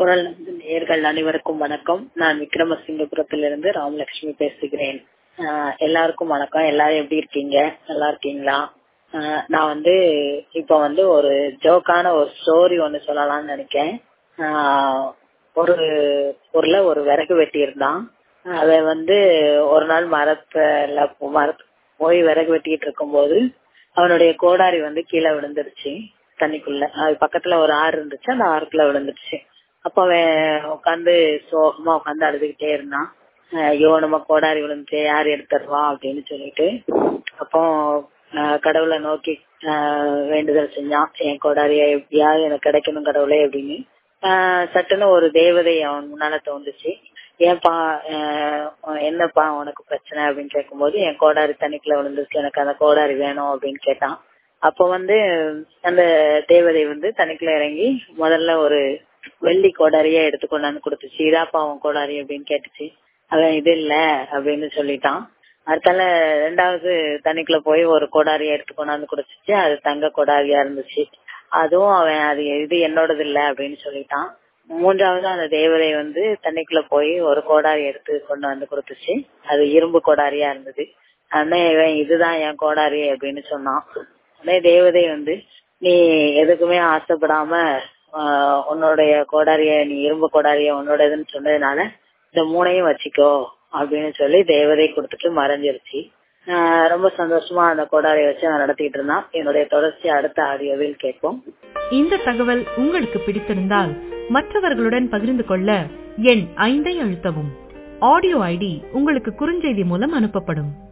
குரல் நேயர்கள் அனைவருக்கும் வணக்கம். நான் விக்ரமசிங்கபுரத்திலிருந்து ராமலட்சுமி பேசுகிறேன். எல்லாருக்கும் வணக்கம். எல்லாரும் எப்படி இருக்கீங்க? நல்லா இருக்கீங்களா? நான் இப்ப ஒரு ஜோக்கான ஒரு ஸ்டோரி ஒண்ணு சொல்லலாம்னு நினைக்கிறேன். ஒரு ஊர்ல ஒரு விறகு வெட்டி இருந்தான். அத ஒரு நாள் மரத்துல போய் விறகு வெட்டிட்டு இருக்கும் போது அவனுடைய கோடாரி கீழே விழுந்துருச்சு தண்ணிக்குள்ள. அது பக்கத்துல ஒரு ஆறு இருந்துச்சு, அந்த ஆறுக்குள்ள விழுந்துருச்சு. அப்ப அவன் உட்காந்து சோகமா உட்காந்து அழுதுகிட்டே இருந்தான். ஐயோ நம்ம கோடாரி விழுந்துச்சு, யார் எடுத்துருவா அப்படின்னு சொல்லிட்டு. அப்போ கடவுளை நோக்கி வேண்டுதல் செஞ்சான், என் கோடாரியா எப்படியாவது எனக்கு கிடைக்கணும் கடவுளே அப்படின்னு. சட்டுன்னு ஒரு தேவதை அவன் முன்னால தோன்றுச்சு. ஏன்பா என்னப்பா உனக்கு பிரச்சனை அப்படின்னு கேட்கும்போது, என் கோடாரி தண்ணிக்குள்ள விழுந்துச்சு, எனக்கு அந்த கோடாரி வேணும் அப்படின்னு கேட்டான். அப்ப அந்த தேவதை தண்ணிக்குள்ள இறங்கி முதல்ல ஒரு வெள்ளி கோடாரியா எடுத்து கொண்டாந்து கொடுத்துச்சு. இதாப்பா அவன் கோடாரி அப்படின்னு கேட்டுச்சு. அவன் இது இல்ல அப்படின்னு சொல்லிட்டான். அடுத்தால ரெண்டாவது தண்ணிக்குள்ள போய் ஒரு கோடாரியா எடுத்து கொண்டாந்து கொடுத்துச்சு. அது தங்க கோடாரியா இருந்துச்சு. அதுவும் அவன் அது இது என்னோடது இல்ல அப்படின்னு சொல்லிட்டான். மூன்றாவது அந்த தேவதை தண்ணிக்குள்ள போய் ஒரு கோடாரி எடுத்து கொண்டு வந்து கொடுத்துச்சு. அது இரும்பு கோடாரியா இருந்தது. அண்ணே இவன் இதுதான் என் கோடாரி அப்படின்னு சொன்னான். உடனே தேவதை நீ எதுக்குமே ஆசைப்படாம உன்னுடைய கோடாரிய, நீ இரும்பு கோடாரிய உன்னோடதுன்னு சொன்னதுனால இந்த மூணையும் வச்சுக்கோ அப்படின்னு சொல்லி தேவதை கொடுத்துட்டு மறைஞ்சிருச்சு. ரொம்ப சந்தோஷமா அந்த கோடாரியை வச்சு அவன் நடத்திட்டு இருந்தான். என்னுடைய தொடர்ச்சி அடுத்த ஆடியோவில் கேட்போம். இந்த தகவல் உங்களுக்கு பிடித்திருந்தால் மற்றவர்களுடன் பகிர்ந்து கொள்ள எண் 5 அழுத்தவும். ஆடியோ ஐடி உங்களுக்கு குறுஞ்செய்தி மூலம் அனுப்பப்படும்.